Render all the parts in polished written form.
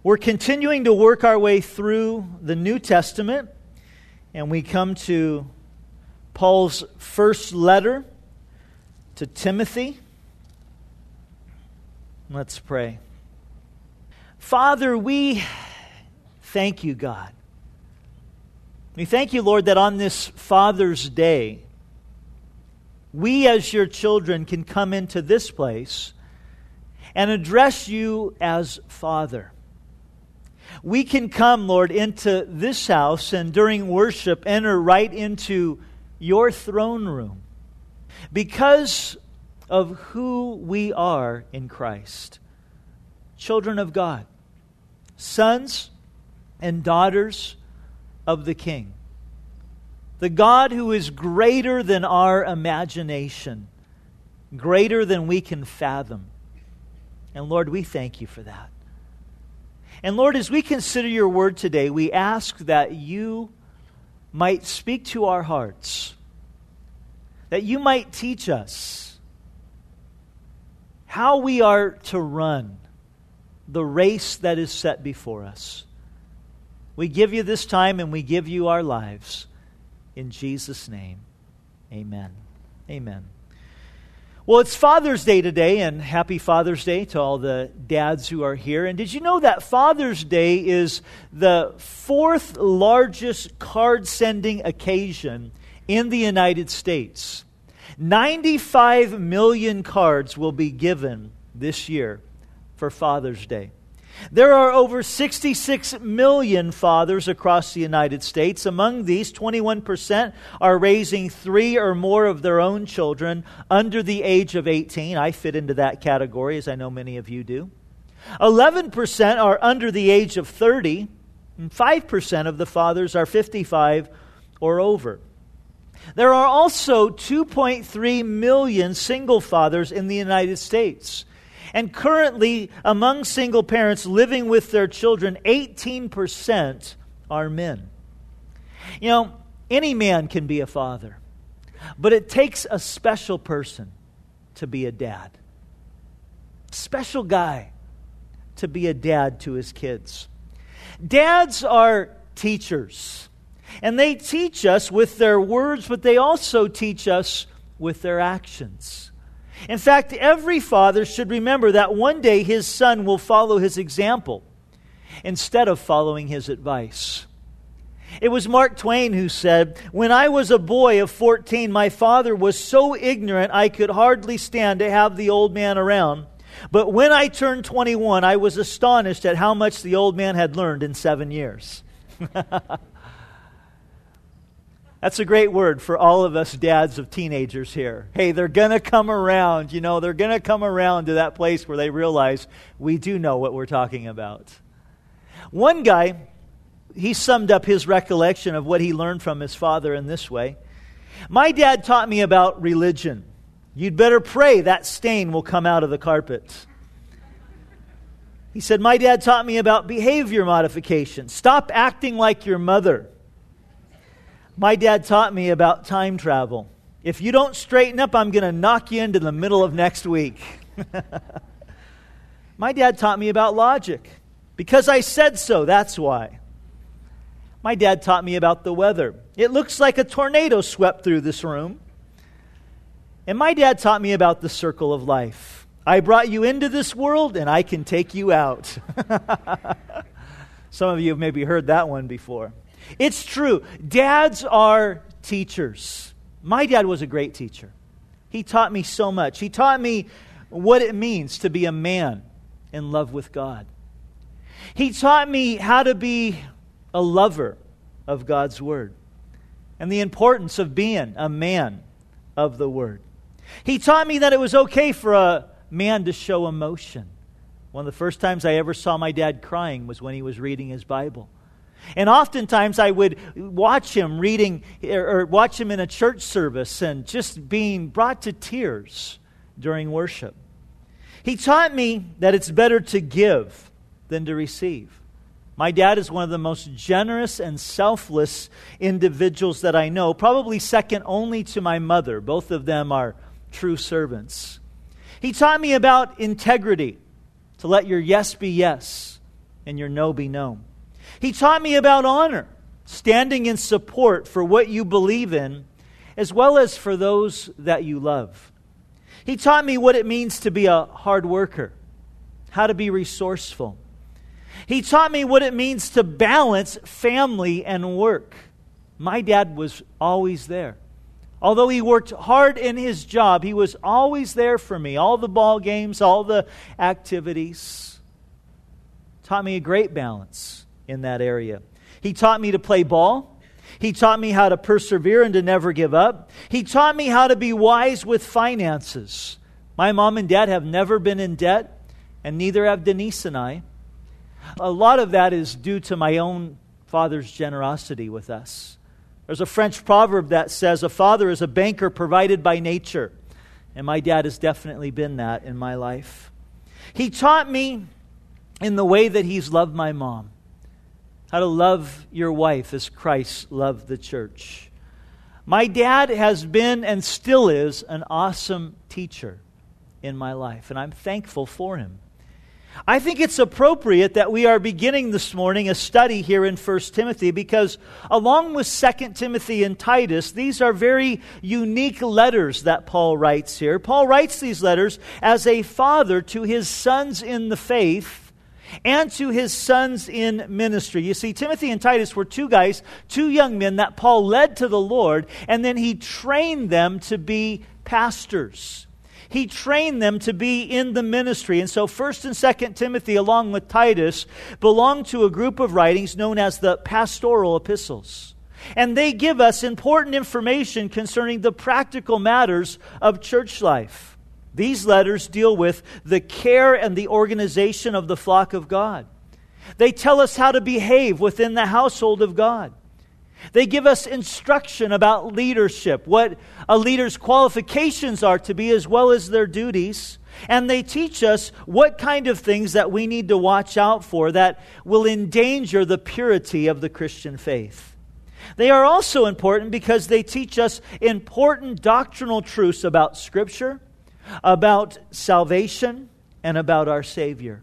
We're continuing to work our way through the New Testament, and we come to Paul's first letter to Timothy. Let's pray. Father, we thank you, God. We thank you, Lord, that on this Father's Day, we as your children can come into this place and address you as Father. We can come, Lord, into this house and during worship enter right into your throne room because of who we are in Christ. Children of God, sons and daughters of the King. The God who is greater than our imagination, greater than we can fathom. And Lord, we thank you for that. And Lord, as we consider your word today, we ask that you might speak to our hearts, that you might teach us how we are to run the race that is set before us. We give you this time and we give you our lives. In Jesus' name, amen. Amen. Well, it's Father's Day today, and happy Father's Day to all the dads who are here. And did you know that Father's Day is the fourth largest card-sending occasion in the United States? 95 million cards will be given this year for Father's Day. There are over 66 million fathers across the United States. Among these, 21% are raising 3 or more of their own children under the age of 18. I fit into that category, as I know many of you do. 11% are under the age of 30, and 5% of the fathers are 55 or over. There are also 2.3 million single fathers in the United States. And currently, among single parents living with their children, 18% are men. You know, any man can be a father, but it takes a special person to be a dad. Special guy to be a dad to his kids. Dads are teachers, and they teach us with their words, but they also teach us with their actions. In fact, every father should remember that one day his son will follow his example instead of following his advice. It was Mark Twain who said, "When I was a boy of 14, my father was so ignorant I could hardly stand to have the old man around. But when I turned 21, I was astonished at how much the old man had learned in 7 years." That's a great word for all of us dads of teenagers here. Hey, they're going to come around, they're going to come around to that place where they realize we do know what we're talking about. One guy, he summed up his recollection of what he learned from his father in this way. "My dad taught me about religion. You'd better pray that stain will come out of the carpet." He said, "My dad taught me about behavior modification. Stop acting like your mother. My dad taught me about time travel. If you don't straighten up, I'm going to knock you into the middle of next week." "My dad taught me about logic. Because I said so, that's why." "My dad taught me about the weather. It looks like a tornado swept through this room." "And my dad taught me about the circle of life. I brought you into this world and I can take you out." Some of you have maybe heard that one before. It's true. Dads are teachers. My dad was a great teacher. He taught me so much. He taught me what it means to be a man in love with God. He taught me how to be a lover of God's Word and the importance of being a man of the Word. He taught me that it was okay for a man to show emotion. One of the first times I ever saw my dad crying was when he was reading his Bible. And oftentimes I would watch him reading or watch him in a church service and just being brought to tears during worship. He taught me that it's better to give than to receive. My dad is one of the most generous and selfless individuals that I know, probably second only to my mother. Both of them are true servants. He taught me about integrity, to let your yes be yes and your no be no. He taught me about honor, standing in support for what you believe in, as well as for those that you love. He taught me what it means to be a hard worker, how to be resourceful. He taught me what it means to balance family and work. My dad was always there. Although he worked hard in his job, he was always there for me. All the ball games, all the activities. Taught me a great balance in that area. He taught me to play ball. He taught me how to persevere and to never give up. He taught me how to be wise with finances. My mom and dad have never been in debt, and neither have Denise and I. A lot of that is due to my own father's generosity with us. There's a French proverb that says, a father is a banker provided by nature. And my dad has definitely been that in my life. He taught me in the way that he's loved my mom, how to love your wife as Christ loved the church. My dad has been and still is an awesome teacher in my life, and I'm thankful for him. I think it's appropriate that we are beginning this morning a study here in 1 Timothy because along with 2 Timothy and Titus, these are very unique letters that Paul writes here. Paul writes these letters as a father to his sons in the faith and to his sons in ministry. You see, Timothy and Titus were two young men that Paul led to the Lord, and then he trained them to be pastors. He trained them to be in the ministry. And so 1 and 2 Timothy, along with Titus, belong to a group of writings known as the pastoral epistles. And they give us important information concerning the practical matters of church life. These letters deal with the care and the organization of the flock of God. They tell us how to behave within the household of God. They give us instruction about leadership, what a leader's qualifications are to be as well as their duties. And they teach us what kind of things that we need to watch out for that will endanger the purity of the Christian faith. They are also important because they teach us important doctrinal truths about Scripture, about salvation, and about our Savior.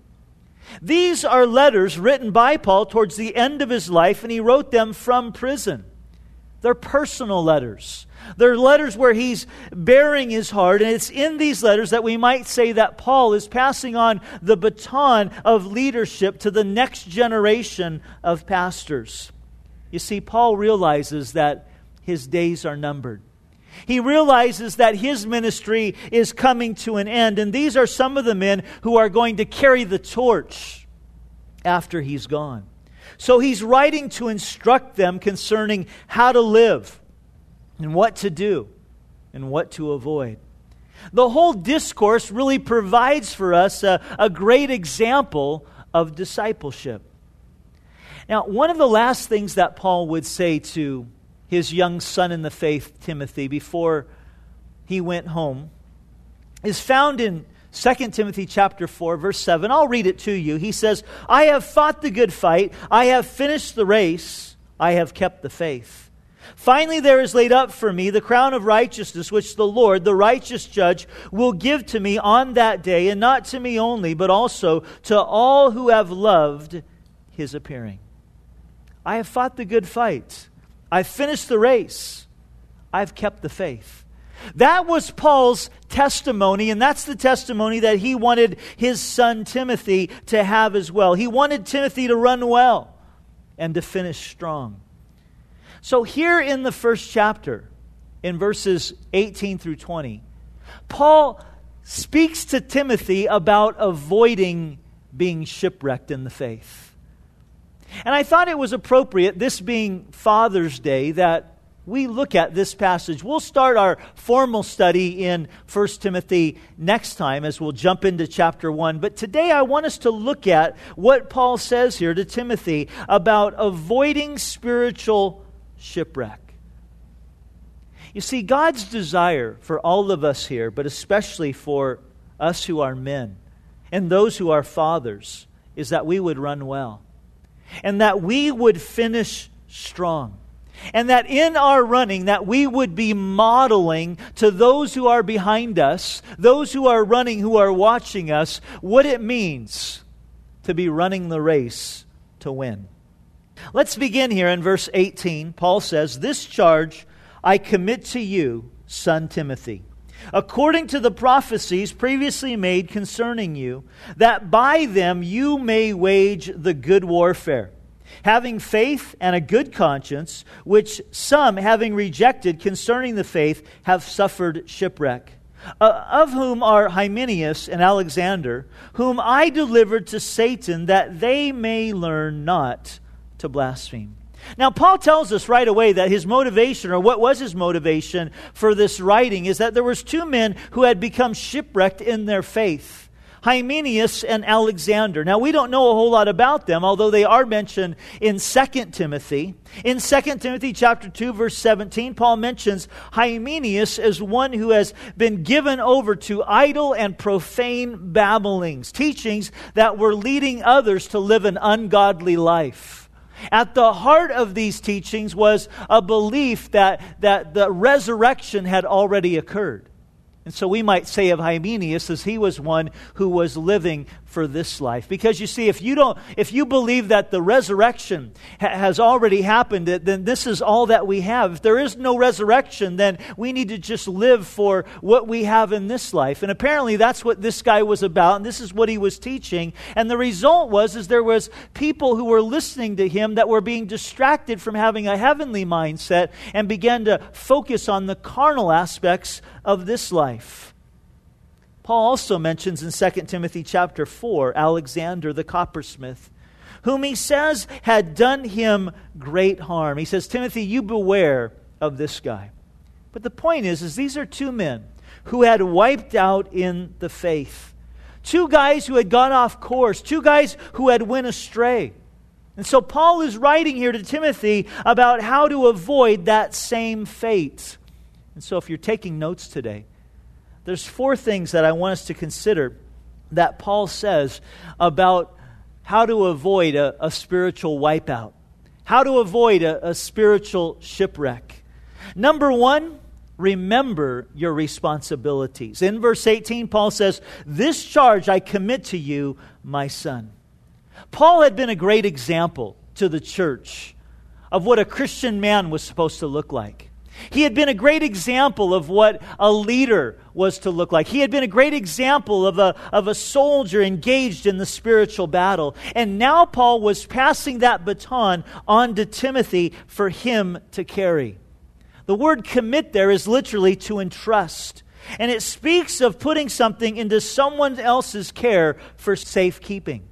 These are letters written by Paul towards the end of his life, and he wrote them from prison. They're personal letters. They're letters where he's bearing his heart, and it's in these letters that we might say that Paul is passing on the baton of leadership to the next generation of pastors. You see, Paul realizes that his days are numbered. He realizes that his ministry is coming to an end, and these are some of the men who are going to carry the torch after he's gone. So he's writing to instruct them concerning how to live and what to do and what to avoid. The whole discourse really provides for us a great example of discipleship. Now, one of the last things that Paul would say to his young son in the faith, Timothy, before he went home, is found in 2 Timothy chapter 4, verse 7. I'll read it to you. He says, I have fought the good fight. I have finished the race. I have kept the faith. Finally, there is laid up for me the crown of righteousness, which the Lord, the righteous judge, will give to me on that day, and not to me only, but also to all who have loved his appearing. I have fought the good fight. I've finished the race. I've kept the faith. That was Paul's testimony, and that's the testimony that he wanted his son Timothy to have as well. He wanted Timothy to run well and to finish strong. So here in the first chapter, in verses 18 through 20, Paul speaks to Timothy about avoiding being shipwrecked in the faith. And I thought it was appropriate, this being Father's Day, that we look at this passage. We'll start our formal study in 1 Timothy next time as we'll jump into chapter 1. But today I want us to look at what Paul says here to Timothy about avoiding spiritual shipwreck. You see, God's desire for all of us here, but especially for us who are men and those who are fathers, is that we would run well. And that we would finish strong. And that in our running, that we would be modeling to those who are behind us, those who are running, who are watching us, what it means to be running the race to win. Let's begin here in verse 18. Paul says, "This charge I commit to you, son Timothy, according to the prophecies previously made concerning you, that by them you may wage the good warfare, having faith and a good conscience, which some, having rejected concerning the faith, have suffered shipwreck. Of whom are Hymenaeus and Alexander, whom I delivered to Satan, that they may learn not to blaspheme." Now, Paul tells us right away that his motivation, or what was his motivation for this writing, is that there was two men who had become shipwrecked in their faith, Hymenaeus and Alexander. Now, we don't know a whole lot about them, although they are mentioned in 2 Timothy. In 2 Timothy chapter 2, verse 17, Paul mentions Hymenaeus as one who has been given over to idle and profane babblings, teachings that were leading others to live an ungodly life. At the heart of these teachings was a belief that the resurrection had already occurred. And so we might say of Hymenaeus as he was one who was living for this life. Because you see, if you believe that the resurrection has already happened, then this is all that we have. If there is no resurrection, then we need to just live for what we have in this life. And apparently that's what this guy was about, and this is what he was teaching. And the result was there was people who were listening to him that were being distracted from having a heavenly mindset and began to focus on the carnal aspects of this life. Paul also mentions in 2 Timothy chapter 4, Alexander the coppersmith, whom he says had done him great harm. He says, Timothy, you beware of this guy. But the point is these are two men who had wiped out in the faith. Two guys who had gone off course. Two guys who had went astray. And so Paul is writing here to Timothy about how to avoid that same fate. And so if you're taking notes today, there's 4 things that I want us to consider that Paul says about how to avoid a spiritual wipeout, how to avoid a spiritual shipwreck. Number 1, remember your responsibilities. In verse 18, Paul says, "This charge I commit to you, my son." Paul had been a great example to the church of what a Christian man was supposed to look like. He had been a great example of what a leader was to look like. He had been a great example of a soldier engaged in the spiritual battle. And now Paul was passing that baton on to Timothy for him to carry. The word commit there is literally to entrust. And it speaks of putting something into someone else's care for safekeeping.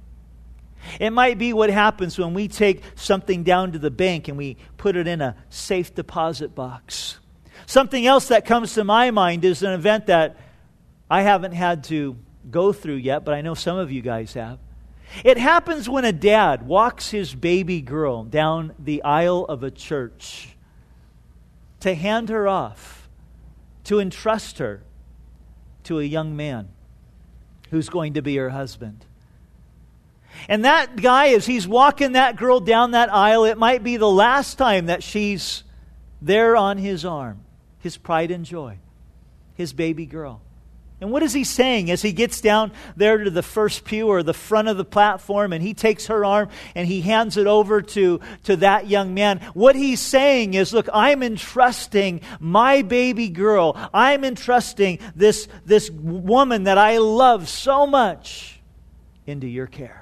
It might be what happens when we take something down to the bank and we put it in a safe deposit box. Something else that comes to my mind is an event that I haven't had to go through yet, but I know some of you guys have. It happens when a dad walks his baby girl down the aisle of a church to hand her off, to entrust her to a young man who's going to be her husband. And that guy, as he's walking that girl down that aisle, it might be the last time that she's there on his arm, his pride and joy, his baby girl. And what is he saying as he gets down there to the first pew or the front of the platform and he takes her arm and he hands it over to that young man? What he's saying is, look, I'm entrusting my baby girl. I'm entrusting this woman that I love so much into your care.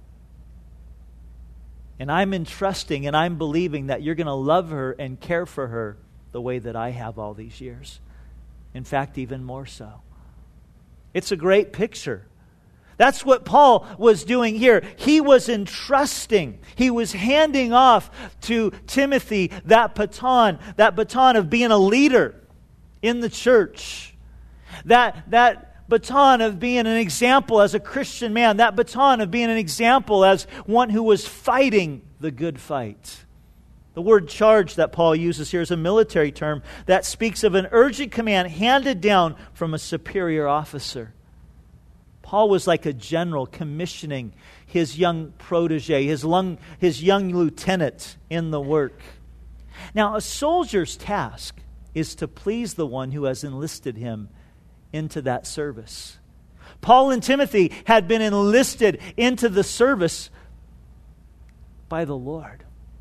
And I'm entrusting and I'm believing that you're going to love her and care for her the way that I have all these years. In fact, even more so. It's a great picture. That's what Paul was doing here. He was entrusting. He was handing off to Timothy that baton of being a leader in the church. That baton of being an example as a Christian man. That baton of being an example as one who was fighting the good fight. The word charge that Paul uses here is a military term that speaks of an urgent command handed down from a superior officer. Paul was like a general commissioning his young protege, his young lieutenant in the work. Now, a soldier's task is to please the one who has enlisted him into that service. Paul and Timothy had been enlisted into the service by the Lord.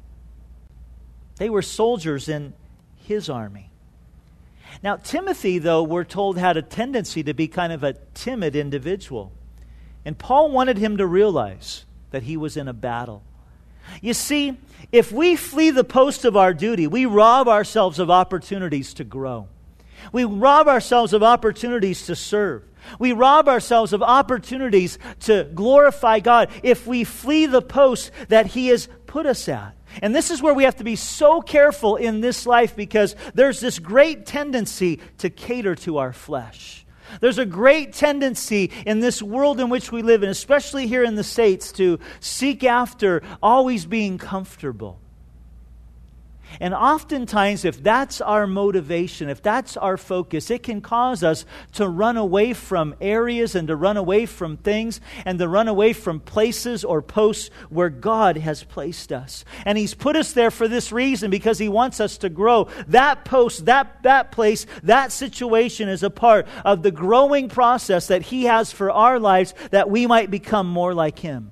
They were soldiers in His army. Now, Timothy, though, we're told, had a tendency to be kind of a timid individual. And Paul wanted him to realize that he was in a battle. You see, if we flee the post of our duty, we rob ourselves of opportunities to grow. We rob ourselves of opportunities to serve. We rob ourselves of opportunities to glorify God if we flee the post that He has put us at. And this is where we have to be so careful in this life, because there's this great tendency to cater to our flesh. There's a great tendency in this world in which we live in, especially here in the States, to seek after always being comfortable. And oftentimes, if that's our motivation, if that's our focus, it can cause us to run away from areas and to run away from things and to run away from places or posts where God has placed us. And He's put us there for this reason, because He wants us to grow. That post, that place, that situation is a part of the growing process that He has for our lives, that we might become more like Him.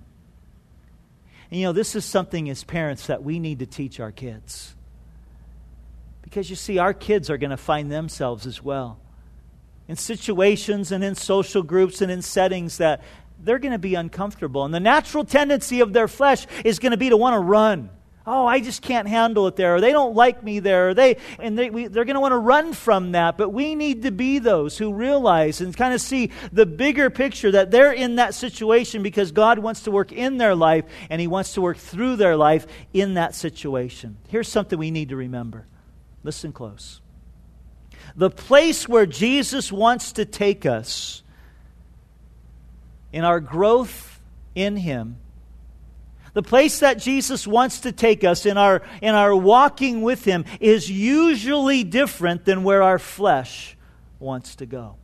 And this is something as parents that we need to teach our kids. Because you see, our kids are going to find themselves as well in situations and in social groups and in settings that they're going to be uncomfortable. And the natural tendency of their flesh is going to be to want to run. Oh, I just can't handle it there. Or they don't like me there. Or they're going to want to run from that. But we need to be those who realize and kind of see the bigger picture, that they're in that situation because God wants to work in their life, and He wants to work through their life in that situation. Here's something we need to remember. Listen close. The place where Jesus wants to take us in our growth in Him, the place that Jesus wants to take us in our walking with Him, is usually different than where our flesh wants to go.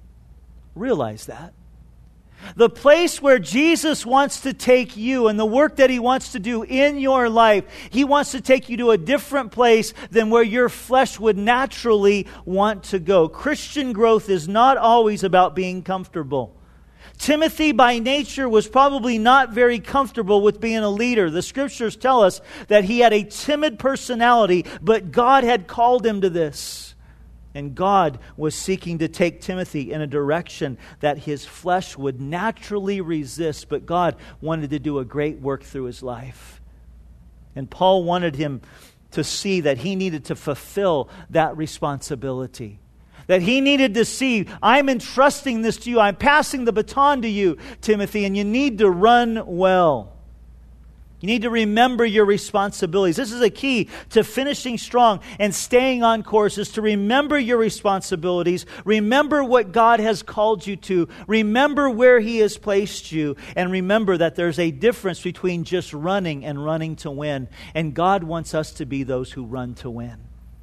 Realize that. The place where Jesus wants to take you and the work that He wants to do in your life, He wants to take you to a different place than where your flesh would naturally want to go. Christian growth is not always about being comfortable. Timothy, by nature, was probably not very comfortable with being a leader. The Scriptures tell us that he had a timid personality, but God had called him to this. And God was seeking to take Timothy in a direction that his flesh would naturally resist, but God wanted to do a great work through his life. And Paul wanted him to see that he needed to fulfill that responsibility. That he needed to see, I'm entrusting this to you, I'm passing the baton to you, Timothy, and you need to run well. You need to remember your responsibilities. This is a key to finishing strong and staying on course, is to remember your responsibilities. Remember what God has called you to. Remember where He has placed you. And remember that there's a difference between just running and running to win. And God wants us to be those who run to win.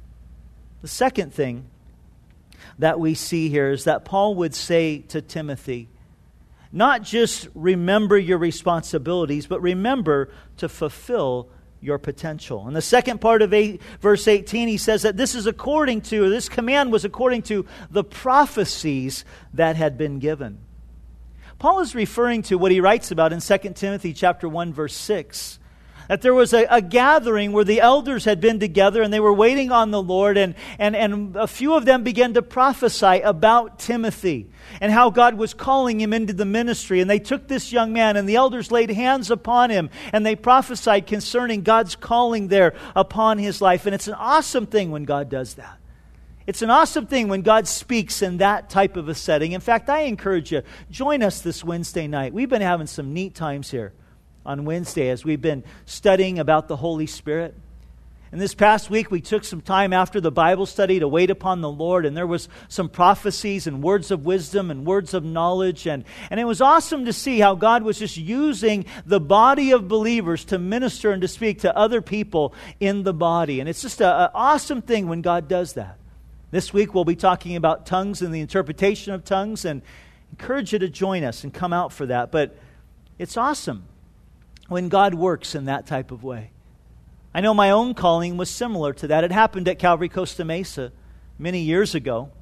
The second thing that we see here is that Paul would say to Timothy, not just remember your responsibilities, but remember to fulfill your potential. In the second part of verse 18, he says that this command was according to the prophecies that had been given. Paul is referring to what he writes about in 2 Timothy chapter 1, verse 6. That there was a gathering where the elders had been together and they were waiting on the Lord, and a few of them began to prophesy about Timothy and how God was calling him into the ministry. And they took this young man and the elders laid hands upon him and they prophesied concerning God's calling there upon his life. And it's an awesome thing when God does that. It's an awesome thing when God speaks in that type of a setting. In fact, I encourage you, join us this Wednesday night. We've been having some neat times here on Wednesday as we've been studying about the Holy Spirit. And this past week we took some time after the Bible study to wait upon the Lord, and there was some prophecies and words of wisdom and words of knowledge, and it was awesome to see how God was just using the body of believers to minister and to speak to other people in the body. And it's just an awesome thing when God does that. This week we'll be talking about tongues and the interpretation of tongues, and encourage you to join us and come out for that. But it's awesome when God works in that type of way. I know my own calling was similar to that. It happened at Calvary Costa Mesa many years ago.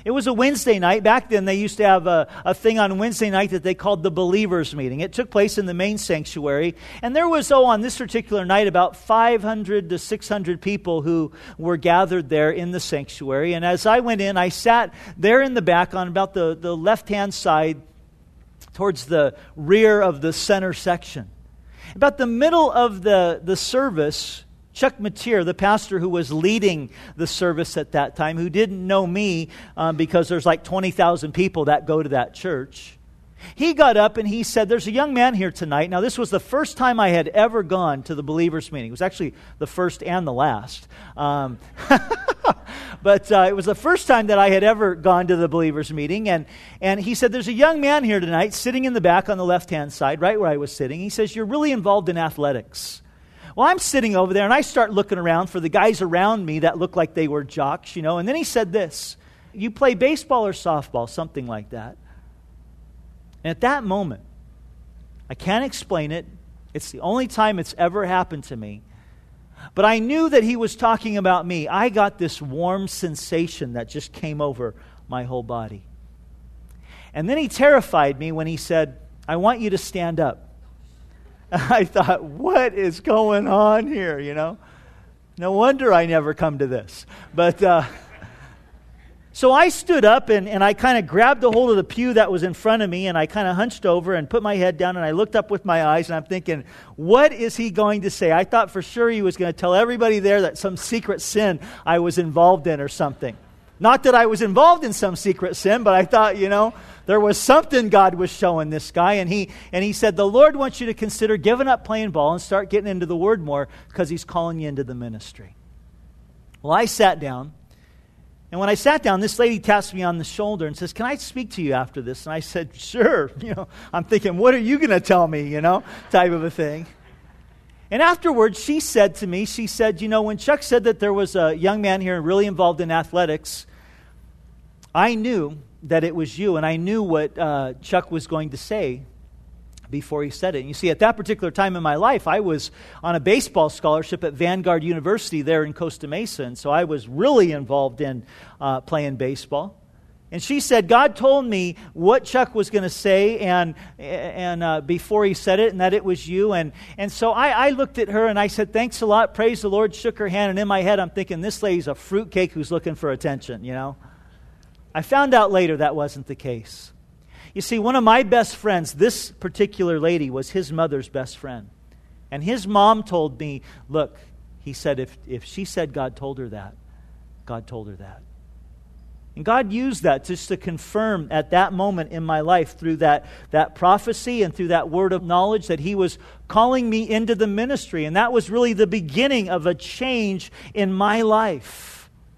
It was a Wednesday night. Back then, they used to have a thing on Wednesday night that they called the Believers Meeting. It took place in the main sanctuary. And there was, on this particular night, about 500 to 600 people who were gathered there in the sanctuary. And as I went in, I sat there in the back on about the left-hand side towards the rear of the center section. About the middle of the service, Chuck Mateer, the pastor who was leading the service at that time, who didn't know me because there's like 20,000 people that go to that church, he got up and he said, there's a young man here tonight. Now, this was the first time I had ever gone to the Believers Meeting. It was actually the first and the last. But it was the first time that I had ever gone to the Believers Meeting. And he said, there's a young man here tonight sitting in the back on the left-hand side, right where I was sitting. He says, you're really involved in athletics. Well, I'm sitting over there, and I start looking around for the guys around me that looked like they were jocks, And then he said this, you play baseball or softball, something like that. And at that moment, I can't explain it. It's the only time it's ever happened to me. But I knew that he was talking about me. I got this warm sensation that just came over my whole body. And then he terrified me when he said, I want you to stand up. I thought, what is going on here, No wonder I never come to this. But so I stood up and I kind of grabbed a hold of the pew that was in front of me, and I kind of hunched over and put my head down, and I looked up with my eyes, and I'm thinking, what is he going to say? I thought for sure he was going to tell everybody there that some secret sin I was involved in or something. Not that I was involved in some secret sin, but I thought, there was something God was showing this guy. And he said, the Lord wants you to consider giving up playing ball and start getting into the Word more because He's calling you into the ministry. Well, I sat down. And when I sat down, this lady taps me on the shoulder and says, can I speak to you after this? And I said, sure. I'm thinking, what are you going to tell me, type of a thing. And afterwards, she said to me, when Chuck said that there was a young man here really involved in athletics, I knew that it was you, and I knew what Chuck was going to say before he said it. And you see, at that particular time in my life, I was on a baseball scholarship at Vanguard University there in Costa Mesa, and so I was really involved in playing baseball. And she said, God told me what Chuck was going to say and before he said it, and that it was you. And so I looked at her and I said, thanks a lot, praise the Lord, shook her hand, and in my head I'm thinking, this lady's a fruitcake who's looking for attention, I found out later that wasn't the case. You see, one of my best friends, this particular lady, was his mother's best friend. And his mom told me, look, he said, if she said God told her that, God told her that. And God used that just to confirm at that moment in my life through that prophecy and through that word of knowledge that He was calling me into the ministry. And that was really the beginning of a change in my life.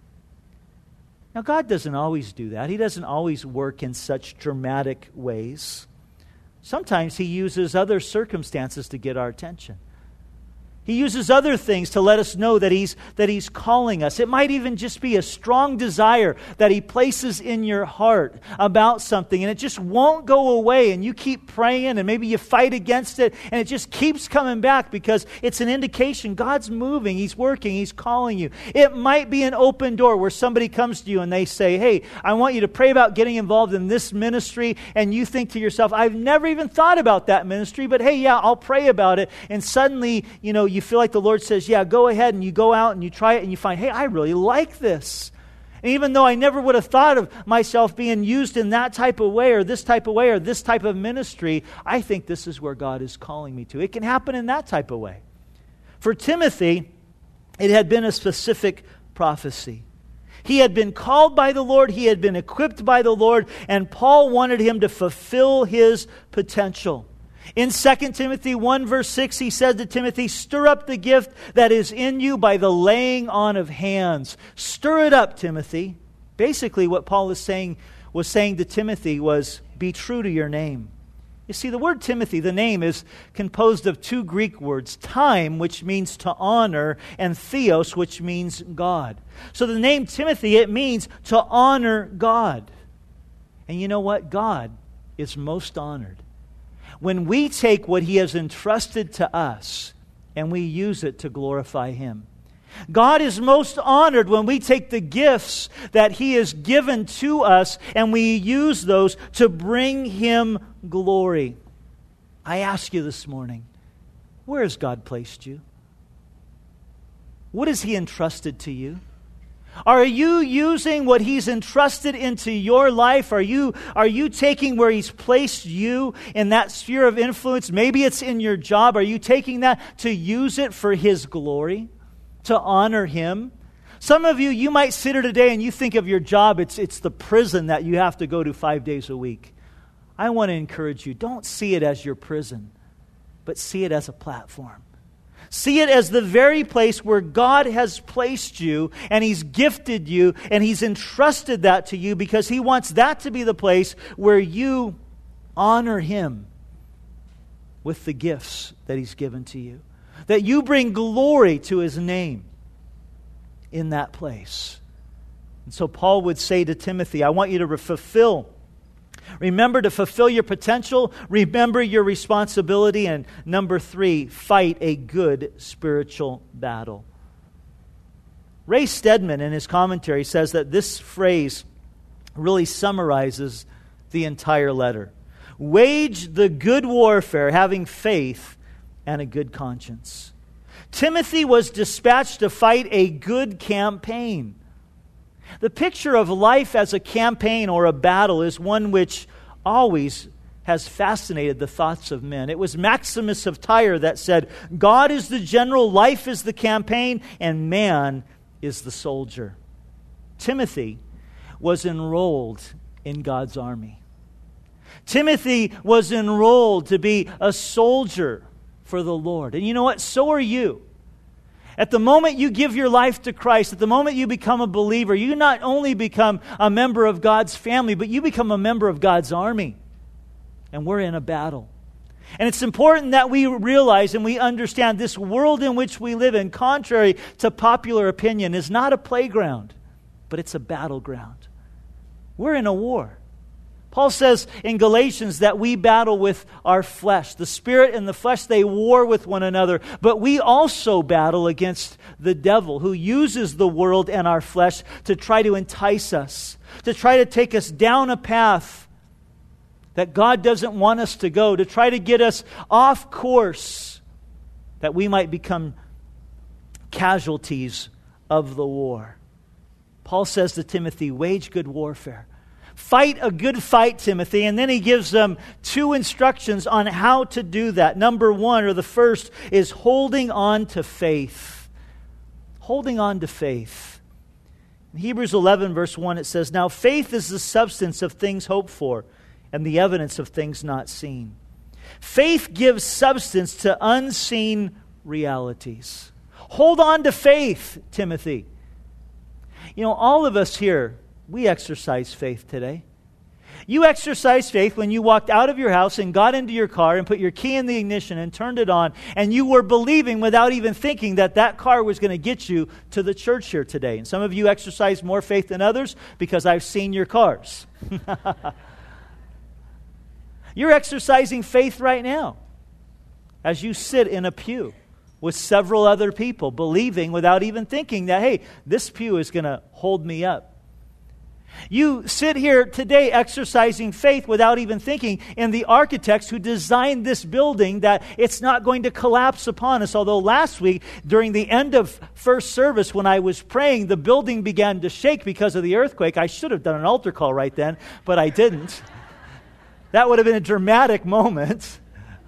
Now, God doesn't always do that. He doesn't always work in such dramatic ways. Sometimes He uses other circumstances to get our attention. He uses other things to let us know that He's calling us. It might even just be a strong desire that He places in your heart about something, and it just won't go away, and you keep praying, and maybe you fight against it, and it just keeps coming back because it's an indication God's moving, He's working, He's calling you. It might be an open door where somebody comes to you and they say, hey, I want you to pray about getting involved in this ministry, and you think to yourself, I've never even thought about that ministry, but hey, yeah, I'll pray about it, and suddenly, you feel like the Lord says, yeah, go ahead, and you go out and you try it and you find, hey, I really like this. And even though I never would have thought of myself being used in that type of way or this type of way or this type of ministry, I think this is where God is calling me to. It can happen in that type of way. For Timothy, it had been a specific prophecy. He had been called by the Lord, he had been equipped by the Lord, and Paul wanted him to fulfill his potential. In 2 Timothy 1 verse 6, he said to Timothy, stir up the gift that is in you by the laying on of hands. Stir it up, Timothy. Basically, what Paul was saying to Timothy was, be true to your name. You see, the word Timothy, the name, is composed of two Greek words, time, which means to honor, and theos, which means God. So the name Timothy, it means to honor God. And you know what? God is most honored when we take what He has entrusted to us and we use it to glorify Him. God is most honored when we take the gifts that He has given to us and we use those to bring Him glory. I ask you this morning, where has God placed you? What has He entrusted to you? Are you using what He's entrusted into your life? Are you taking where He's placed you in that sphere of influence? Maybe it's in your job. Are you taking that to use it for His glory, to honor Him? Some of you, you might sit here today and you think of your job, it's the prison that you have to go to 5 days a week. I want to encourage you, don't see it as your prison, but see it as a platform. See it as the very place where God has placed you and He's gifted you and He's entrusted that to you because He wants that to be the place where you honor Him with the gifts that He's given to you. That you bring glory to His name in that place. And so Paul would say to Timothy, I want you to remember to fulfill your potential. Remember your responsibility. And number 3, fight a good spiritual battle. Ray Stedman, in his commentary, says that this phrase really summarizes the entire letter. Wage the good warfare, having faith and a good conscience. Timothy was dispatched to fight a good campaign. The picture of life as a campaign or a battle is one which always has fascinated the thoughts of men. It was Maximus of Tyre that said, God is the general, life is the campaign, and man is the soldier. Timothy was enrolled in God's army. Timothy was enrolled to be a soldier for the Lord. And you know what? So are you. At the moment you give your life to Christ, at the moment you become a believer, you not only become a member of God's family, but you become a member of God's army. And we're in a battle. And it's important that we realize and we understand this world in which we live in, contrary to popular opinion, is not a playground, but it's a battleground. We're in a war. Paul says in Galatians that we battle with our flesh. The spirit and the flesh, they war with one another. But we also battle against the devil who uses the world and our flesh to try to entice us, to try to take us down a path that God doesn't want us to go, to try to get us off course, that we might become casualties of the war. Paul says to Timothy, wage good warfare. Fight a good fight, Timothy. And then he gives them 2 instructions on how to do that. Number 1, or the first, is holding on to faith. Holding on to faith. In Hebrews 11, verse 1, it says, Now faith is the substance of things hoped for, and the evidence of things not seen. Faith gives substance to unseen realities. Hold on to faith, Timothy. You know, all of us here, we exercise faith today. You exercised faith when you walked out of your house and got into your car and put your key in the ignition and turned it on, and you were believing without even thinking that that car was going to get you to the church here today. And some of you exercise more faith than others because I've seen your cars. You're exercising faith right now as you sit in a pew with several other people, believing without even thinking that, hey, this pew is going to hold me up. You sit here today exercising faith without even thinking in the architects who designed this building, that it's not going to collapse upon us. Although last week, during the end of first service, when I was praying, the building began to shake because of the earthquake. I should have done an altar call right then, but I didn't. That would have been a dramatic moment.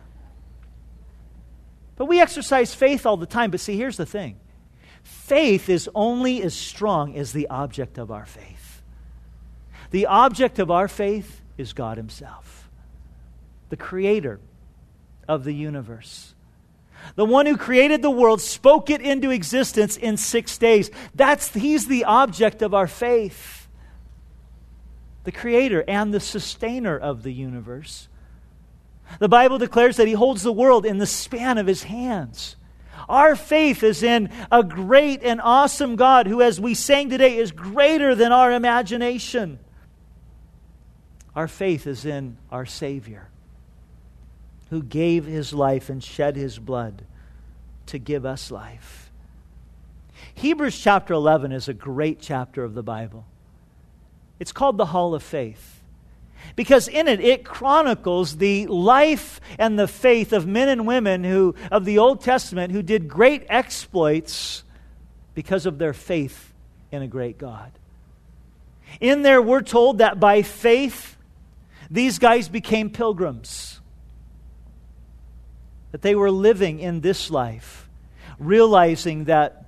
But we exercise faith all the time. But see, here's the thing. Faith is only as strong as the object of our faith. The object of our faith is God Himself, the Creator of the universe. The one who created the world, spoke it into existence in 6 days. He's the object of our faith. The Creator and the Sustainer of the universe. The Bible declares that He holds the world in the span of His hands. Our faith is in a great and awesome God who, as we sang today, is greater than our imagination. Our faith is in our Savior, who gave His life and shed His blood to give us life. Hebrews chapter 11 is a great chapter of the Bible. It's called the Hall of Faith, because in it chronicles the life and the faith of men and women of the Old Testament who did great exploits because of their faith in a great God. In there, we're told that by faith, these guys became pilgrims. That they were living in this life, realizing that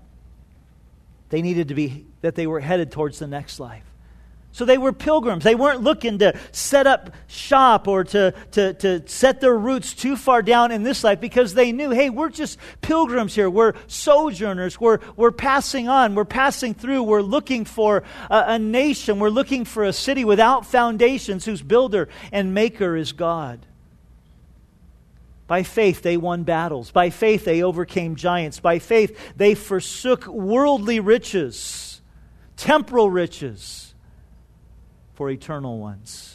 they were headed towards the next life. So they were pilgrims. They weren't looking to set up shop or to set their roots too far down in this life, because they knew, hey, we're just pilgrims here. We're sojourners. We're passing on. We're passing through. We're looking for a nation. We're looking for a city without foundations, whose builder and maker is God. By faith, they won battles. By faith, they overcame giants. By faith, they forsook worldly riches, temporal riches, for eternal ones.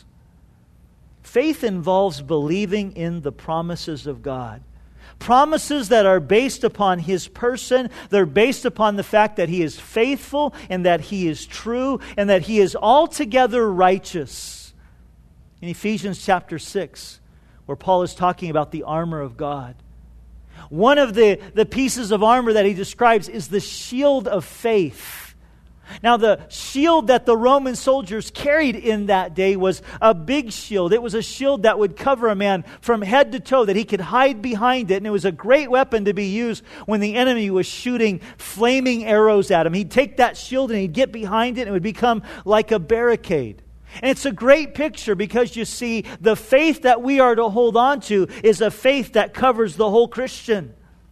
Faith involves believing in the promises of God. Promises that are based upon His person. They're based upon the fact that He is faithful and that He is true and that He is altogether righteous. In Ephesians chapter 6, where Paul is talking about the armor of God, one of the pieces of armor that he describes is the shield of faith. Now, the shield that the Roman soldiers carried in that day was a big shield. It was a shield that would cover a man from head to toe, that he could hide behind it. And it was a great weapon to be used when the enemy was shooting flaming arrows at him. He'd take that shield and he'd get behind it, and it would become like a barricade. And it's a great picture, because you see, the faith that we are to hold on to is a faith that covers the whole Christian.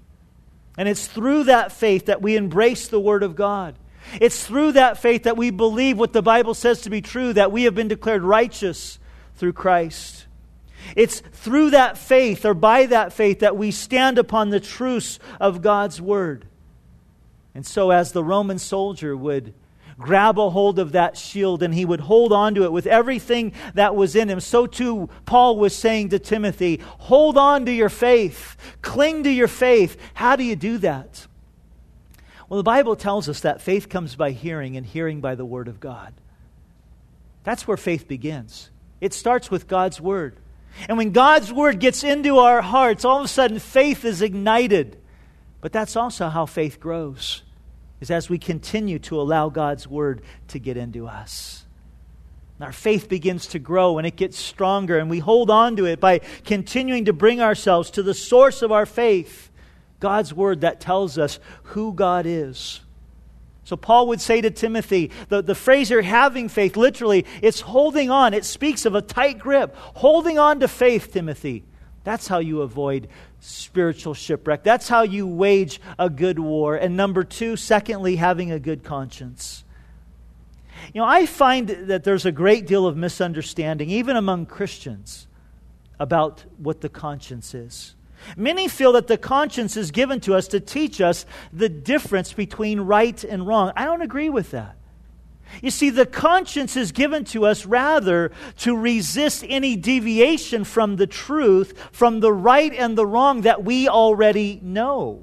And it's through that faith that we embrace the Word of God. It's through that faith that we believe what the Bible says to be true, that we have been declared righteous through Christ. It's through that faith, or by that faith, that we stand upon the truths of God's Word. And so as the Roman soldier would grab a hold of that shield and he would hold on to it with everything that was in him, so too Paul was saying to Timothy, hold on to your faith. Cling to your faith. How do you do that? Well, the Bible tells us that faith comes by hearing, and hearing by the Word of God. That's where faith begins. It starts with God's Word. And when God's Word gets into our hearts, all of a sudden faith is ignited. But that's also how faith grows, is as we continue to allow God's Word to get into us. And our faith begins to grow, and it gets stronger, and we hold on to it by continuing to bring ourselves to the source of our faith, God's Word that tells us who God is. So Paul would say to Timothy, the phrase here, having faith, literally, it's holding on. It speaks of a tight grip. Holding on to faith, Timothy. That's how you avoid spiritual shipwreck. That's how you wage a good war. And number two, secondly, having a good conscience. You know, I find that there's a great deal of misunderstanding, even among Christians, about what the conscience is. Many feel that the conscience is given to us to teach us the difference between right and wrong. I don't agree with that. You see, the conscience is given to us rather to resist any deviation from the truth, from the right and the wrong that we already know.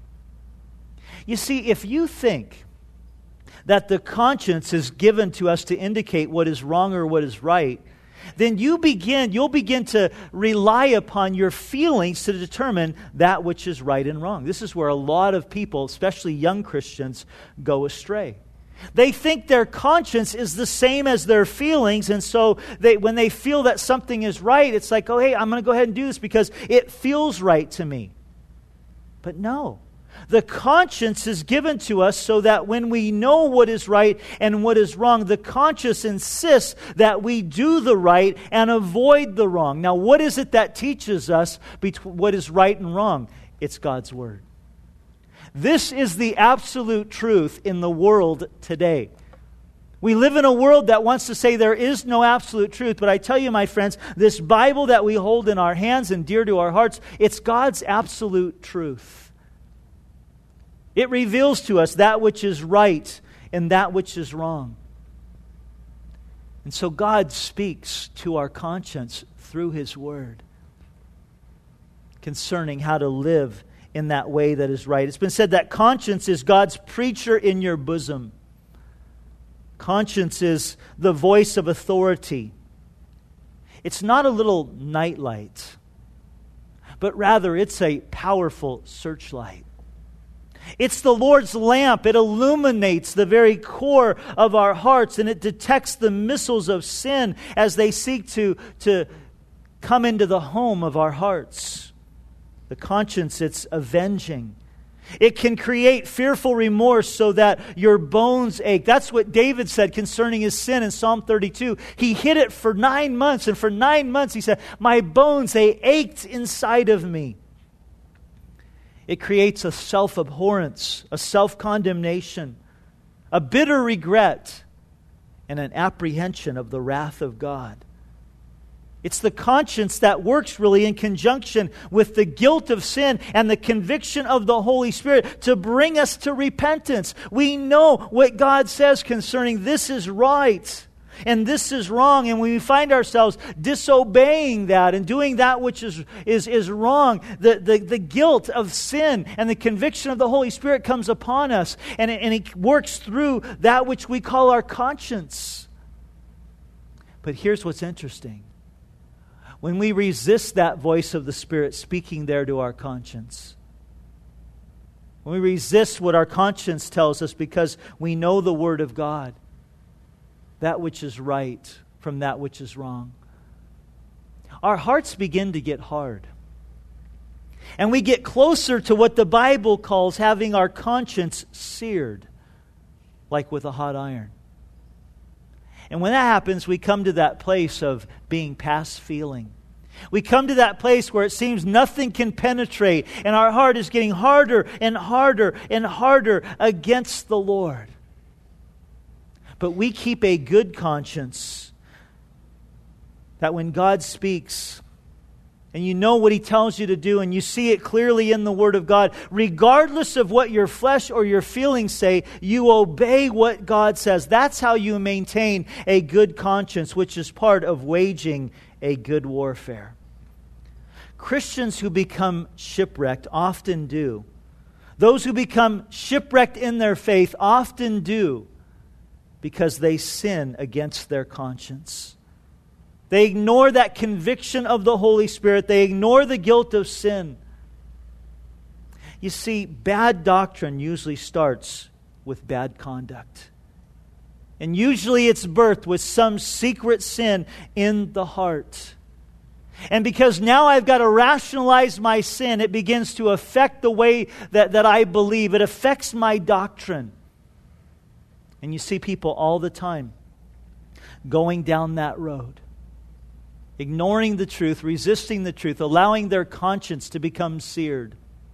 You see, if you think that the conscience is given to us to indicate what is wrong or what is right, then you'll begin to rely upon your feelings to determine that which is right and wrong. This is where a lot of people, especially young Christians, go astray. They think their conscience is the same as their feelings, and so when they feel that something is right, it's like, oh, hey, I'm going to go ahead and do this because it feels right to me. But no. The conscience is given to us so that when we know what is right and what is wrong, the conscience insists that we do the right and avoid the wrong. Now, what is it that teaches us what is right and wrong? It's God's Word. This is the absolute truth in the world today. We live in a world that wants to say there is no absolute truth, but I tell you, my friends, this Bible that we hold in our hands and dear to our hearts, it's God's absolute truth. It reveals to us that which is right and that which is wrong. And so God speaks to our conscience through His Word concerning how to live in that way that is right. It's been said that conscience is God's preacher in your bosom. Conscience is the voice of authority. It's not a little nightlight, but rather it's a powerful searchlight. It's the Lord's lamp. It illuminates the very core of our hearts, and it detects the missiles of sin as they seek to come into the home of our hearts. The conscience, it's avenging. It can create fearful remorse so that your bones ache. That's what David said concerning his sin in Psalm 32. He hid it for 9 months, and for 9 months he said, my bones, they ached inside of me. It creates a self-abhorrence, a self-condemnation, a bitter regret, and an apprehension of the wrath of God. It's the conscience that works really in conjunction with the guilt of sin and the conviction of the Holy Spirit to bring us to repentance. We know what God says concerning this is right and this is wrong. And when we find ourselves disobeying that and doing that which is wrong, the guilt of sin and the conviction of the Holy Spirit comes upon us. And it works through that which we call our conscience. But here's what's interesting. When we resist that voice of the Spirit speaking there to our conscience, when we resist what our conscience tells us because we know the Word of God, that which is right from that which is wrong, our hearts begin to get hard. And we get closer to what the Bible calls having our conscience seared, like with a hot iron. And when that happens, we come to that place of being past feeling. We come to that place where it seems nothing can penetrate, and our heart is getting harder and harder and harder against the Lord. But we keep a good conscience that when God speaks, and you know what He tells you to do, and you see it clearly in the Word of God, regardless of what your flesh or your feelings say, you obey what God says. That's how you maintain a good conscience, which is part of waging a good warfare. Christians who become shipwrecked often do. Those who become shipwrecked in their faith often do because they sin against their conscience. They ignore that conviction of the Holy Spirit. They ignore the guilt of sin. You see, bad doctrine usually starts with bad conduct. And usually it's birthed with some secret sin in the heart. And because now I've got to rationalize my sin, it begins to affect the way that I believe. It affects my doctrine. And you see people all the time going down that road, ignoring the truth, resisting the truth, allowing their conscience to become seared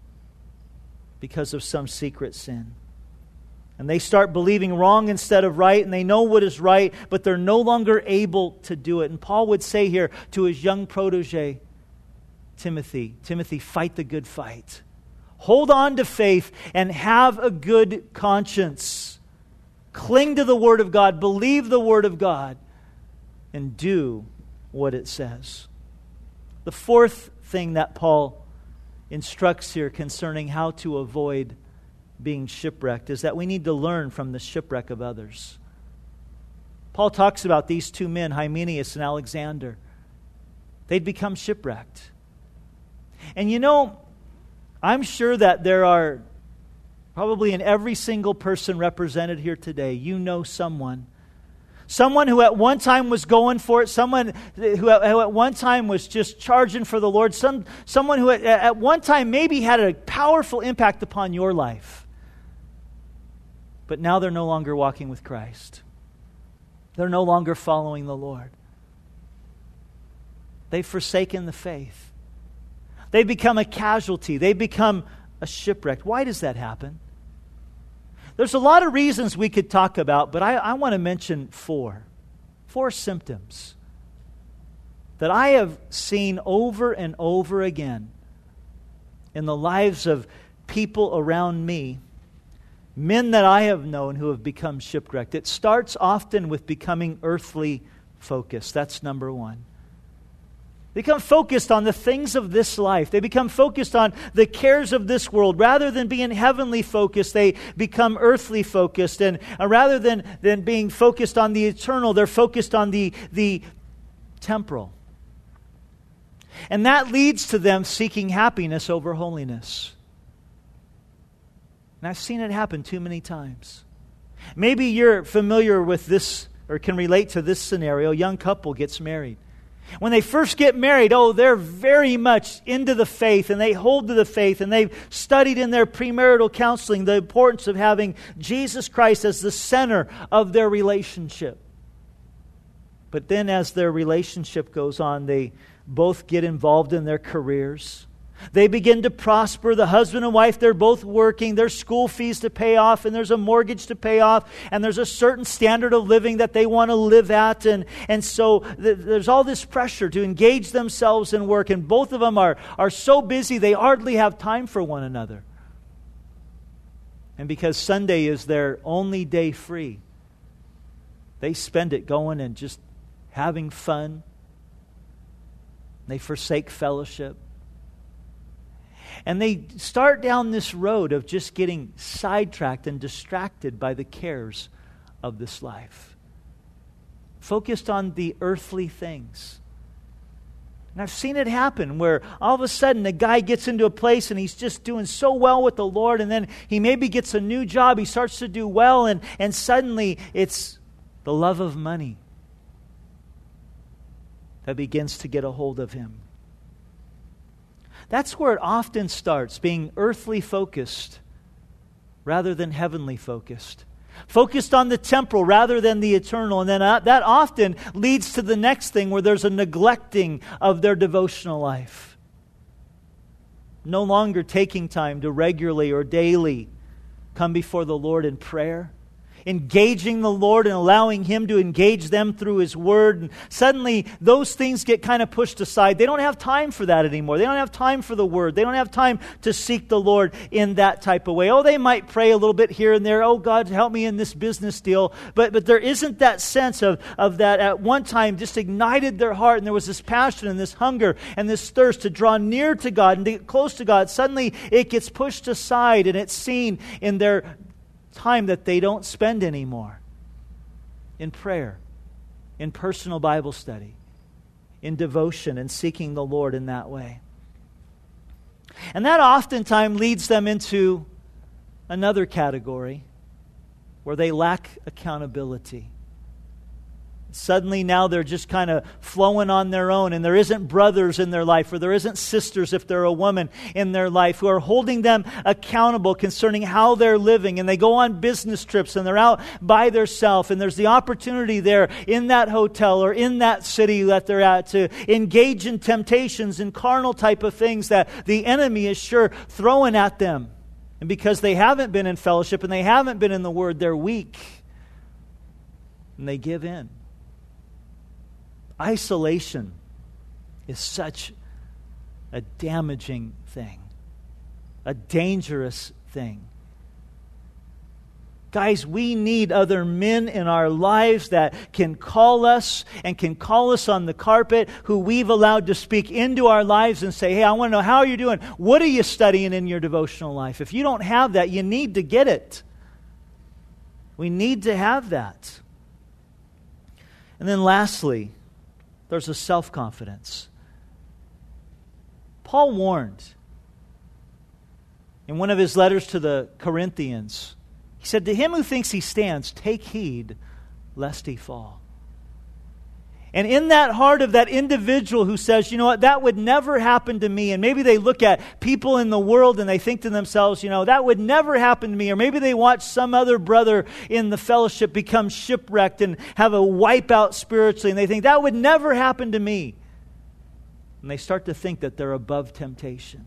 because of some secret sin. And they start believing wrong instead of right, and they know what is right, but they're no longer able to do it. And Paul would say here to his young protege, Timothy, fight the good fight. Hold on to faith and have a good conscience. Cling to the Word of God, believe the Word of God, and do what it says. The fourth thing that Paul instructs here concerning how to avoid being shipwrecked is that we need to learn from the shipwreck of others. Paul talks about these two men, Hymenaeus and Alexander. They'd become shipwrecked. And you know, I'm sure that there are probably in every single person represented here today, you know someone who at one time was going for it, someone who at one time was just charging for the Lord, someone who at one time maybe had a powerful impact upon your life. But now they're no longer walking with Christ. They're no longer following the Lord. They've forsaken the faith. They become a casualty. They become a shipwreck. Why does that happen? There's a lot of reasons we could talk about, but I want to mention four symptoms that I have seen over and over again in the lives of people around me, men that I have known who have become shipwrecked. It starts often with becoming earthly focused. That's number one. They become focused on the things of this life. They become focused on the cares of this world. Rather than being heavenly focused, they become earthly focused. And rather than being focused on the eternal, they're focused on the temporal. And that leads to them seeking happiness over holiness. And I've seen it happen too many times. Maybe you're familiar with this or can relate to this scenario. A young couple gets married. When they first get married, they're very much into the faith and they hold to the faith and they've studied in their premarital counseling the importance of having Jesus Christ as the center of their relationship. But then as their relationship goes on, they both get involved in their careers. They begin to prosper. The husband and wife, they're both working. There's school fees to pay off, and there's a mortgage to pay off, and there's a certain standard of living that they want to live at. And so there's all this pressure to engage themselves in work, and both of them are so busy they hardly have time for one another. And because Sunday is their only day free, they spend it going and just having fun. They forsake fellowship. And they start down this road of just getting sidetracked and distracted by the cares of this life. Focused on the earthly things. And I've seen it happen where all of a sudden a guy gets into a place and he's just doing so well with the Lord, and then he maybe gets a new job, he starts to do well, and suddenly it's the love of money that begins to get a hold of him. That's where it often starts, being earthly focused rather than heavenly focused. Focused on the temporal rather than the eternal. And then that often leads to the next thing where there's a neglecting of their devotional life. No longer taking time to regularly or daily come before the Lord in prayer. Engaging the Lord and allowing Him to engage them through His Word. And suddenly those things get kind of pushed aside. They don't have time for that anymore. They don't have time for the Word. They don't have time to seek the Lord in that type of way. They might pray a little bit here and there. God, help me in this business deal. But there isn't that sense of that at one time just ignited their heart, and there was this passion and this hunger and this thirst to draw near to God and to get close to God. Suddenly it gets pushed aside, and it's seen in their time that they don't spend anymore in prayer, in personal Bible study, in devotion and seeking the Lord in that way. And that oftentimes leads them into another category where they lack accountability. Suddenly now they're just kind of flowing on their own, and there isn't brothers in their life, or there isn't sisters if they're a woman in their life who are holding them accountable concerning how they're living. And they go on business trips and they're out by themselves, and there's the opportunity there in that hotel or in that city that they're at to engage in temptations and carnal type of things that the enemy is sure throwing at them. And because they haven't been in fellowship and they haven't been in the Word, they're weak and they give in. Isolation is such a damaging thing, a dangerous thing. Guys, we need other men in our lives that can call us and can call us on the carpet, who we've allowed to speak into our lives and say, hey, I want to know how you're doing. What are you studying in your devotional life? If you don't have that, you need to get it. We need to have that. And then lastly, there's a self-confidence. Paul warned in one of his letters to the Corinthians, he said, to him who thinks he stands, take heed lest he fall. And in that heart of that individual who says, you know what, that would never happen to me. And maybe they look at people in the world and they think to themselves, that would never happen to me. Or maybe they watch some other brother in the fellowship become shipwrecked and have a wipeout spiritually. And they think, that would never happen to me. And they start to think that they're above temptation.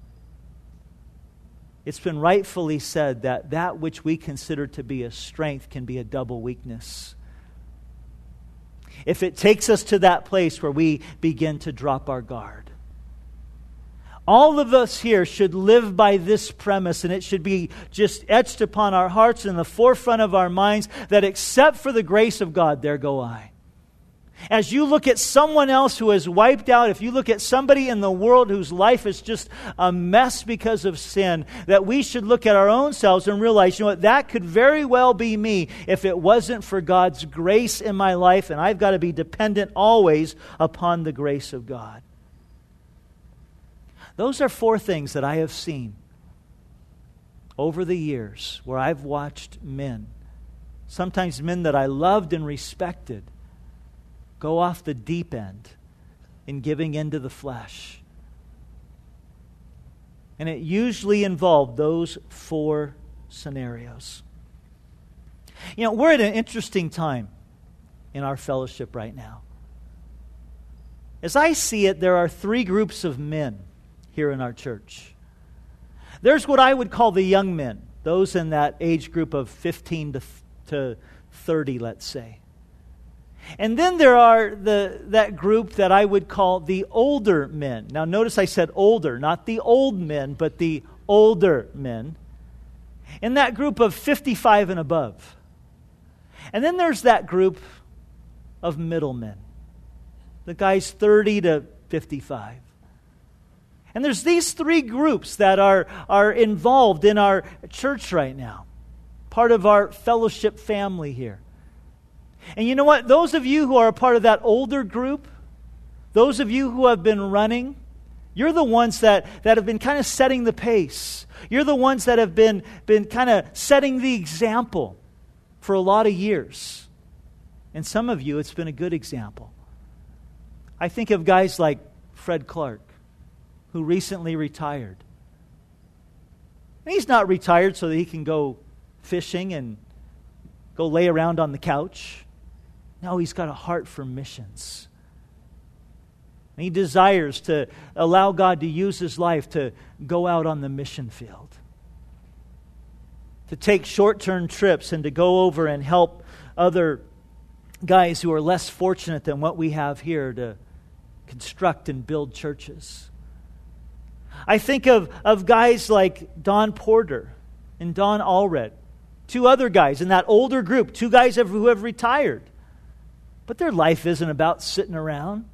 It's been rightfully said that which we consider to be a strength can be a double weakness. If it takes us to that place where we begin to drop our guard. All of us here should live by this premise, and it should be just etched upon our hearts and in the forefront of our minds that except for the grace of God, there go I. As you look at someone else who is wiped out, if you look at somebody in the world whose life is just a mess because of sin, that we should look at our own selves and realize, you know what, that could very well be me if it wasn't for God's grace in my life, and I've got to be dependent always upon the grace of God. Those are 4 things that I have seen over the years where I've watched men, sometimes men that I loved and respected, go off the deep end in giving into the flesh. And it usually involved those 4 scenarios. You know, we're at an interesting time in our fellowship right now. As I see it, there are 3 groups of men here in our church. There's what I would call the young men, those in that age group of 15 to 30, let's say. And then there are that group that I would call the older men. Now notice I said older, not the old men, but the older men. And that group of 55 and above. And then there's that group of middle men, the guys 30 to 55. And there's these 3 groups that are involved in our church right now, part of our fellowship family here. And you know what? Those of you who are a part of that older group, those of you who have been running, you're the ones that have been kind of setting the pace. You're the ones that have been kind of setting the example for a lot of years. And some of you, it's been a good example. I think of guys like Fred Clark, who recently retired. And he's not retired so that he can go fishing and go lay around on the couch. No, he's got a heart for missions. And he desires to allow God to use his life to go out on the mission field, to take short-term trips and to go over and help other guys who are less fortunate than what we have here to construct and build churches. I think of guys like Don Porter and Don Allred, 2 other guys in that older group, 2 guys who have retired. But their life isn't about sitting around.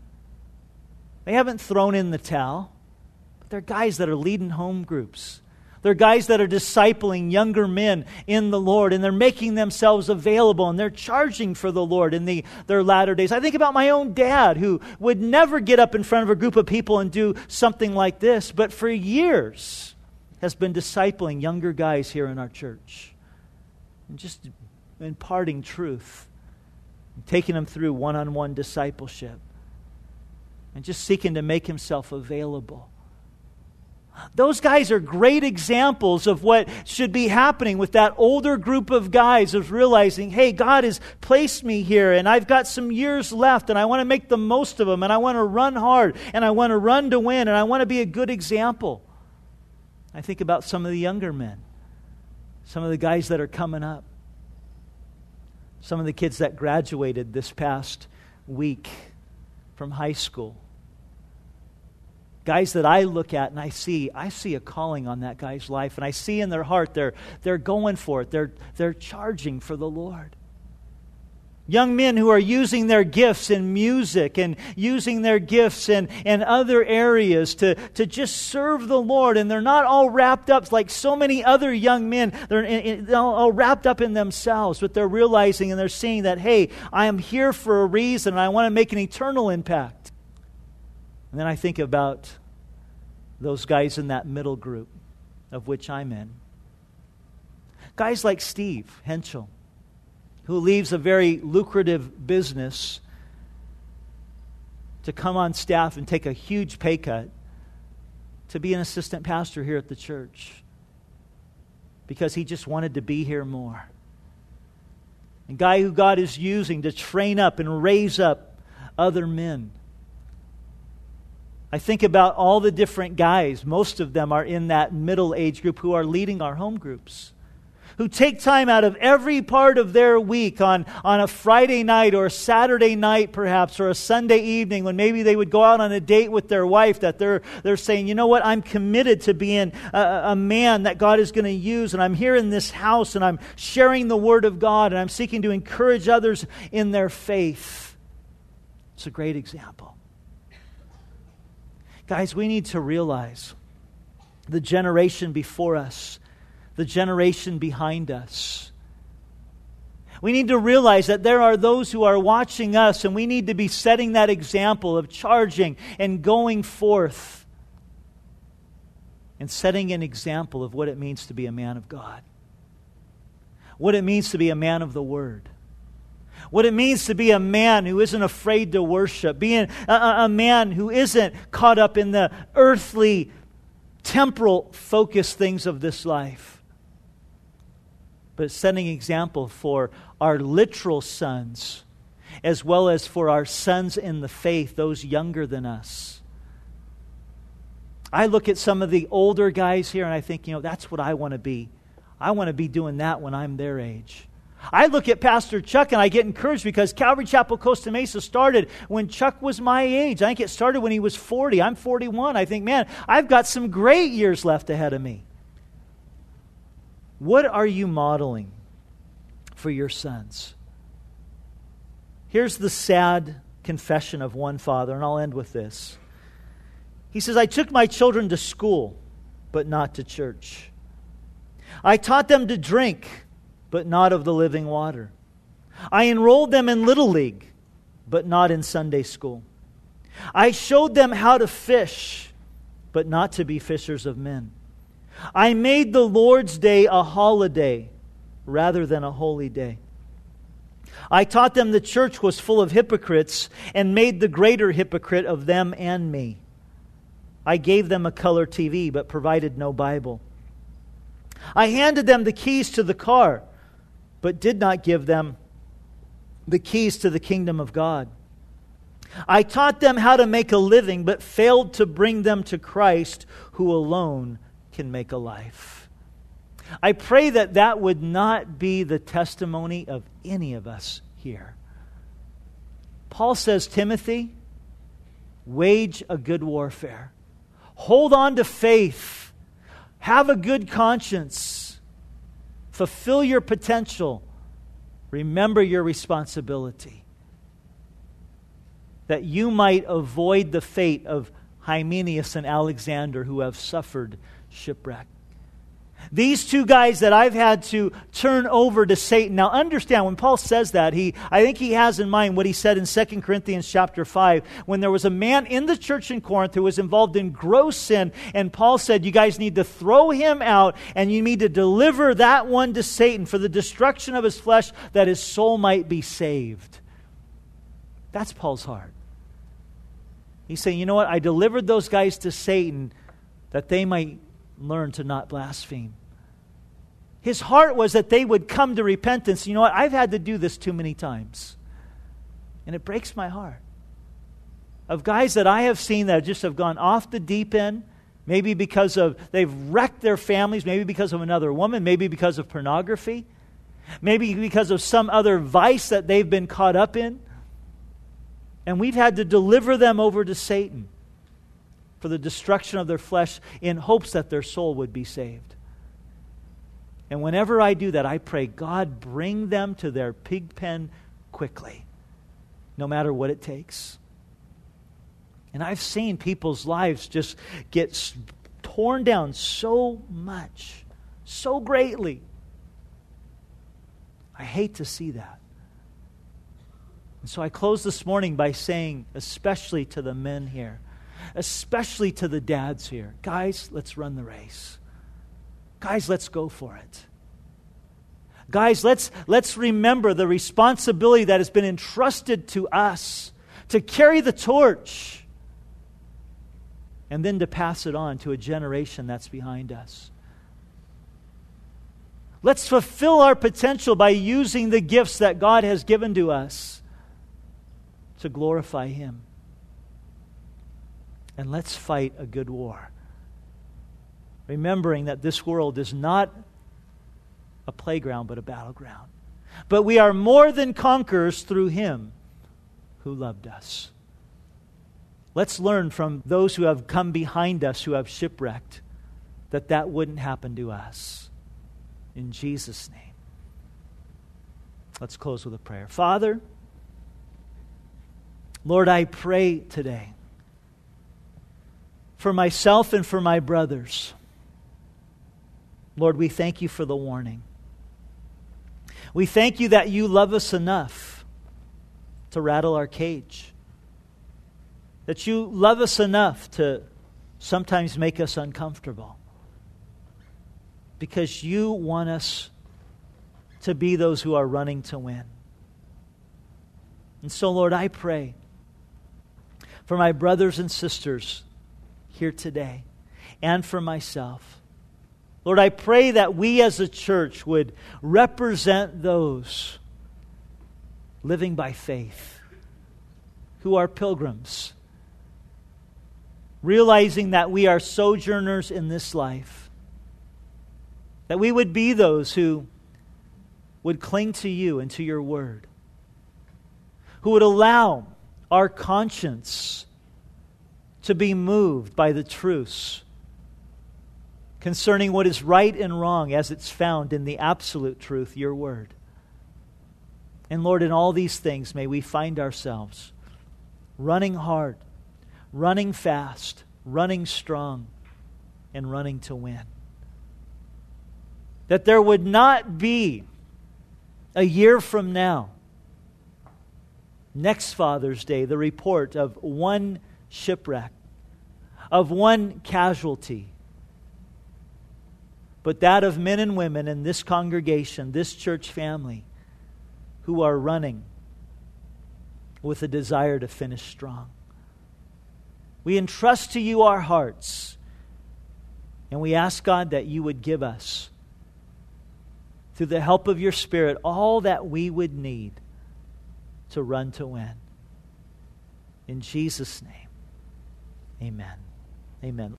They haven't thrown in the towel. But they're guys that are leading home groups. They're guys that are discipling younger men in the Lord, and they're making themselves available, and they're charging for the Lord in their latter days. I think about my own dad, who would never get up in front of a group of people and do something like this, but for years has been discipling younger guys here in our church, and just imparting truth, taking them through one-on-one discipleship, and just seeking to make himself available. Those guys are great examples of what should be happening with that older group of guys, of realizing, hey, God has placed me here, and I've got some years left, and I want to make the most of them, and I want to run hard, and I want to run to win, and I want to be a good example. I think about some of the younger men, some of the guys that are coming up. Some of the kids that graduated this past week from high school. Guys that I look at and I see a calling on that guy's life, and I see in their heart they're going for it. They're charging for the Lord. Young men who are using their gifts in music and using their gifts in other areas to just serve the Lord. And they're not all wrapped up like so many other young men. They're all wrapped up in themselves, but they're realizing and they're seeing that, hey, I am here for a reason, and I want to make an eternal impact. And then I think about those guys in that middle group, of which I'm in. Guys like Steve Henschel, who leaves a very lucrative business to come on staff and take a huge pay cut to be an assistant pastor here at the church because he just wanted to be here more. A guy who God is using to train up and raise up other men. I think about all the different guys, most of them are in that middle age group, who are leading our home groups, who take time out of every part of their week on a Friday night or a Saturday night perhaps, or a Sunday evening when maybe they would go out on a date with their wife, that they're saying, you know what, I'm committed to being a man that God is going to use, and I'm here in this house and I'm sharing the Word of God and I'm seeking to encourage others in their faith. It's a great example. Guys, we need to realize the generation before us, the generation behind us. We need to realize that there are those who are watching us, and we need to be setting that example of charging and going forth and setting an example of what it means to be a man of God, what it means to be a man of the Word, what it means to be a man who isn't afraid to worship, being a man who isn't caught up in the earthly, temporal focused things of this life, but setting example for our literal sons as well as for our sons in the faith, those younger than us. I look at some of the older guys here and I think, that's what I want to be. I want to be doing that when I'm their age. I look at Pastor Chuck and I get encouraged because Calvary Chapel Costa Mesa started when Chuck was my age. I think it started when he was 40. I'm 41. I think, man, I've got some great years left ahead of me. What are you modeling for your sons? Here's the sad confession of one father, and I'll end with this. He says, I took my children to school, but not to church. I taught them to drink, but not of the living water. I enrolled them in Little League, but not in Sunday school. I showed them how to fish, but not to be fishers of men. I made the Lord's Day a holiday rather than a holy day. I taught them the church was full of hypocrites and made the greater hypocrite of them and me. I gave them a color TV but provided no Bible. I handed them the keys to the car but did not give them the keys to the kingdom of God. I taught them how to make a living but failed to bring them to Christ, who alone can make a life. I pray that that would not be the testimony of any of us here. Paul says, Timothy, wage a good warfare. Hold on to faith. Have a good conscience. Fulfill your potential. Remember your responsibility. That you might avoid the fate of Hymenaeus and Alexander, who have suffered shipwreck. These two guys that I've had to turn over to Satan. Now understand, when Paul says that, I think he has in mind what he said in 2 Corinthians chapter 5, when there was a man in the church in Corinth who was involved in gross sin, and Paul said, you guys need to throw him out, and you need to deliver that one to Satan for the destruction of his flesh, that his soul might be saved. That's Paul's heart. He's saying, you know what, I delivered those guys to Satan that they might learn to not blaspheme. His heart was that they would come to repentance. You know what? I've had to do this too many times. And it breaks my heart. Of guys that I have seen that just have gone off the deep end, maybe because of they've wrecked their families, maybe because of another woman, maybe because of pornography, maybe because of some other vice that they've been caught up in. And we've had to deliver them over to Satan for the destruction of their flesh in hopes that their soul would be saved. And whenever I do that, I pray, God, bring them to their pig pen quickly, no matter what it takes. And I've seen people's lives just get torn down so much, so greatly. I hate to see that. And so I close this morning by saying, especially to the men here, especially to the dads here, guys, let's run the race. Guys, let's go for it. Guys, let's remember the responsibility that has been entrusted to us to carry the torch and then to pass it on to a generation that's behind us. Let's fulfill our potential by using the gifts that God has given to us to glorify Him. And let's fight a good war. Remembering that this world is not a playground but a battleground. But we are more than conquerors through Him who loved us. Let's learn from those who have come behind us, who have shipwrecked, that wouldn't happen to us. In Jesus' name. Let's close with a prayer. Father, Lord, I pray today for myself and for my brothers. Lord, we thank you for the warning. We thank you that you love us enough to rattle our cage. That you love us enough to sometimes make us uncomfortable. Because you want us to be those who are running to win. And so, Lord, I pray for my brothers and sisters here today and for myself. Lord, I pray that we as a church would represent those living by faith, who are pilgrims, realizing that we are sojourners in this life, that we would be those who would cling to you and to your word, who would allow our conscience to be moved by the truths concerning what is right and wrong as it's found in the absolute truth, your word. And Lord, in all these things, may we find ourselves running hard, running fast, running strong, and running to win. That there would not be a year from now, next Father's Day, the report of one shipwreck, of one casualty, but that of men and women in this congregation, this church family, who are running with a desire to finish strong. We entrust to you our hearts, and we ask, God, that you would give us, through the help of your Spirit, all that we would need to run to win. In Jesus' name, amen. Amen.